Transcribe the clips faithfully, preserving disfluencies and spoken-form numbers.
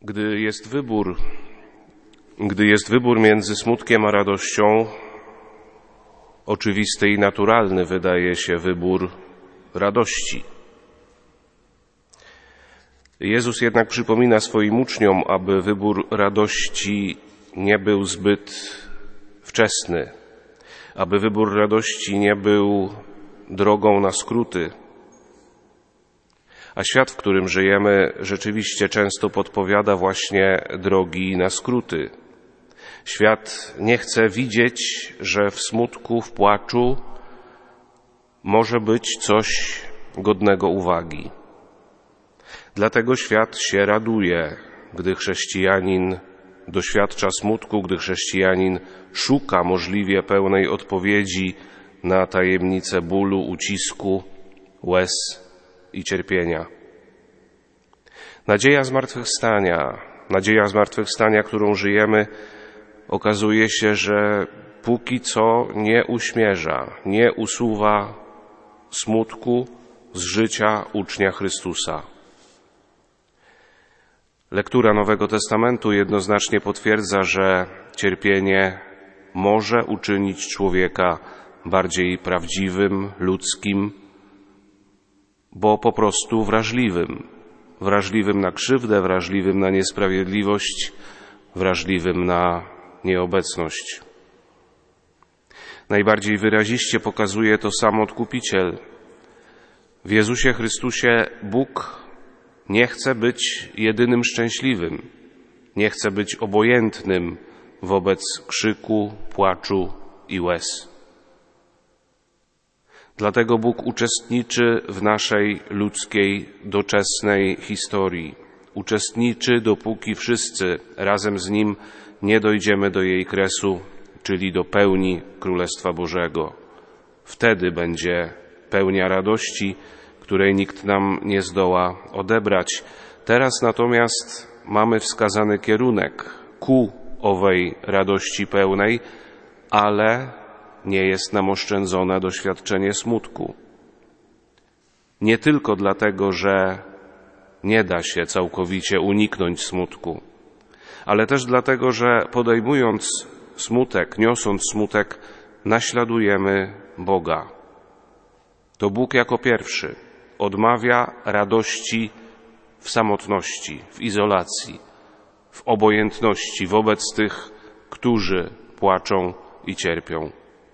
Gdy jest wybór, gdy jest wybór między smutkiem a radością, oczywisty i naturalny wydaje się wybór radości. Jezus jednak przypomina swoim uczniom, aby wybór radości nie był zbyt wczesny, aby wybór radości nie był drogą na skróty. A świat, w którym żyjemy, rzeczywiście często podpowiada właśnie drogi na skróty. Świat nie chce widzieć, że w smutku, w płaczu może być coś godnego uwagi. Dlatego świat się raduje, gdy chrześcijanin doświadcza smutku, gdy chrześcijanin szuka możliwie pełnej odpowiedzi na tajemnice bólu, ucisku, łez i cierpienia. Nadzieja zmartwychwstania, nadzieja zmartwychwstania, którą żyjemy, okazuje się, że póki co nie uśmierza, nie usuwa smutku z życia ucznia Chrystusa. Lektura Nowego Testamentu jednoznacznie potwierdza, że cierpienie może uczynić człowieka bardziej prawdziwym, ludzkim, bo po prostu wrażliwym. Wrażliwym na krzywdę, wrażliwym na niesprawiedliwość, wrażliwym na nieobecność. Najbardziej wyraziście pokazuje to sam Odkupiciel. W Jezusie Chrystusie Bóg nie chce być jedynym szczęśliwym, nie chce być obojętnym wobec krzyku, płaczu i łez. Dlatego Bóg uczestniczy w naszej ludzkiej, doczesnej historii. Uczestniczy, dopóki wszyscy razem z Nim nie dojdziemy do jej kresu, czyli do pełni Królestwa Bożego. Wtedy będzie pełnia radości, której nikt nam nie zdoła odebrać. Teraz natomiast mamy wskazany kierunek ku owej radości pełnej, ale nie jest nam oszczędzone doświadczenie smutku. Nie tylko dlatego, że nie da się całkowicie uniknąć smutku, ale też dlatego, że podejmując smutek, niosąc smutek, naśladujemy Boga. To Bóg jako pierwszy odmawia radości w samotności, w izolacji, w obojętności wobec tych, którzy płaczą i cierpią.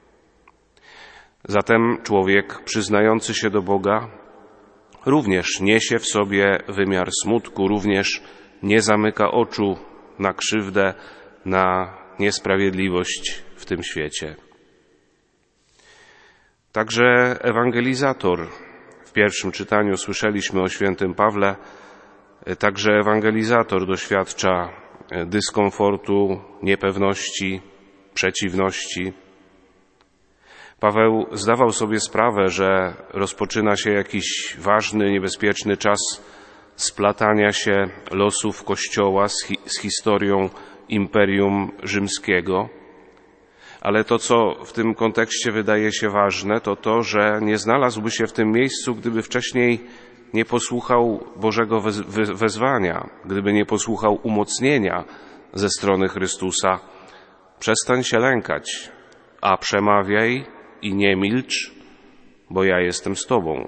Zatem człowiek przyznający się do Boga również niesie w sobie wymiar smutku, również nie zamyka oczu na krzywdę, na niesprawiedliwość w tym świecie. Także ewangelizator, w pierwszym czytaniu słyszeliśmy o świętym Pawle, także ewangelizator doświadcza dyskomfortu, niepewności, przeciwności. Paweł zdawał sobie sprawę, że rozpoczyna się jakiś ważny, niebezpieczny czas splatania się losów Kościoła z, hi- z historią Imperium Rzymskiego. Ale to, co w tym kontekście wydaje się ważne, to to, że nie znalazłby się w tym miejscu, gdyby wcześniej nie posłuchał Bożego wez- wezwania, gdyby nie posłuchał umocnienia ze strony Chrystusa. Przestań się lękać, a przemawiaj i nie milcz, bo ja jestem z Tobą.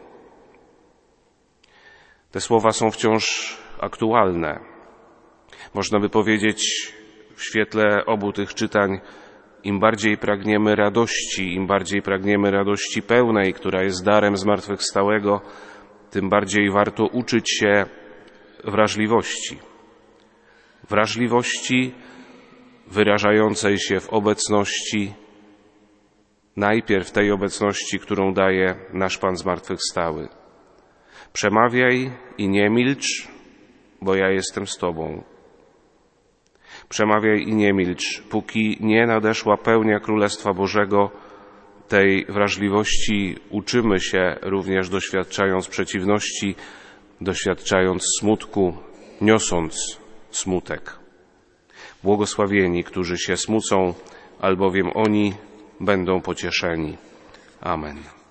Te słowa są wciąż aktualne. Można by powiedzieć w świetle obu tych czytań, im bardziej pragniemy radości, im bardziej pragniemy radości pełnej, która jest darem zmartwychwstałego, tym bardziej warto uczyć się wrażliwości. Wrażliwości wyrażającej się w obecności, najpierw tej obecności, którą daje nasz Pan zmartwychwstały. Przemawiaj i nie milcz, bo ja jestem z Tobą. Przemawiaj i nie milcz, póki nie nadeszła pełnia Królestwa Bożego. Tej wrażliwości uczymy się również doświadczając przeciwności, doświadczając smutku, niosąc smutek. Błogosławieni, którzy się smucą, albowiem oni będą pocieszeni. Amen.